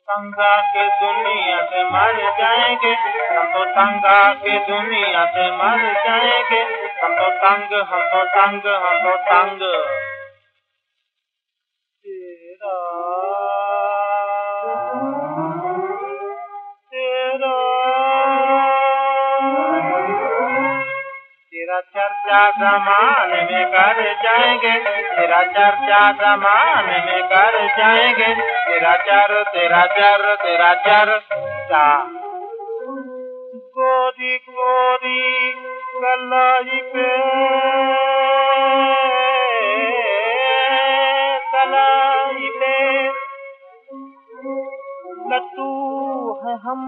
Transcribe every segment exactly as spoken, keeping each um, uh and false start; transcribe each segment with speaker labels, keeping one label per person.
Speaker 1: तंगा के दुनिया से मर जाएंगे, हम तो तंगा के दुनिया से मर जाएंगे। हम तो तंग, हम तो तंग, हम तो तंग। तेरा तेरा तेरा चर्चा जमान में कर जाएंगे, तेरा चर्चा जमान में कर जाएंगे। तेरा चर तेरा चर तेरा चर्चा। गोरी गोरी कलाई पे कलाई पे लट्टू है हम,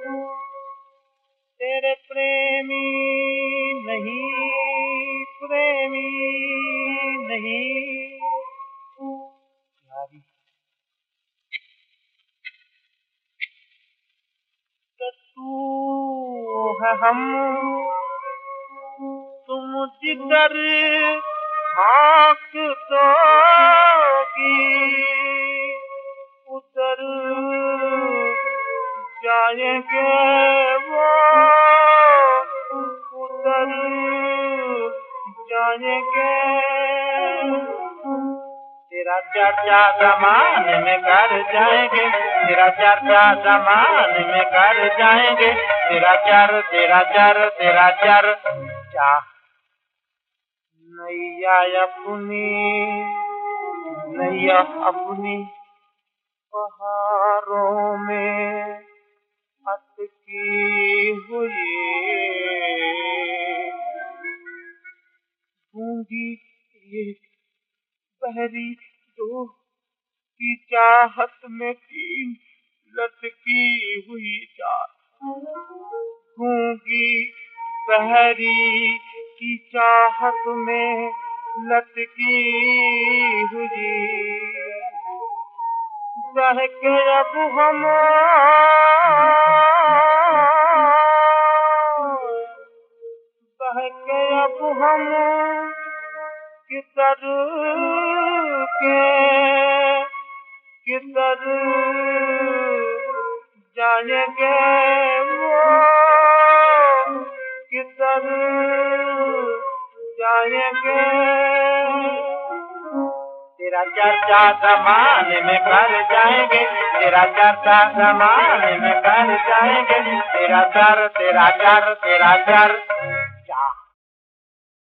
Speaker 1: तेरे प्रेमी नहीं, प्रेमी नहीं। यारी तू है हम, तुम जिधर हाँक दोगी उधर जाएंगे वो, उधर जाएंगे। तेरा चर्चा जमान में कर जाएंगे, तेरा चर्चा जमान में कर जाएंगे। तेरा चर तेरा चर तेरा चर चा। नैया अपनी नैया अपनी पहाड़ों में अटकी हुई, गूंगी एक बहरी दो की चाहत में तीन लटकी हुई चाह। गूंगी बहरी की चाहत में लटकी हुई, बहके अब हम बहके अब हम किधर के किधर जाएंगे वो, किधर जाएंगे। तेरा चर्चा जमान में कर जाएंगे, तेरा चर्चा जमान में कर जाएंगे। तेरा चर तेरा चर तेरा चर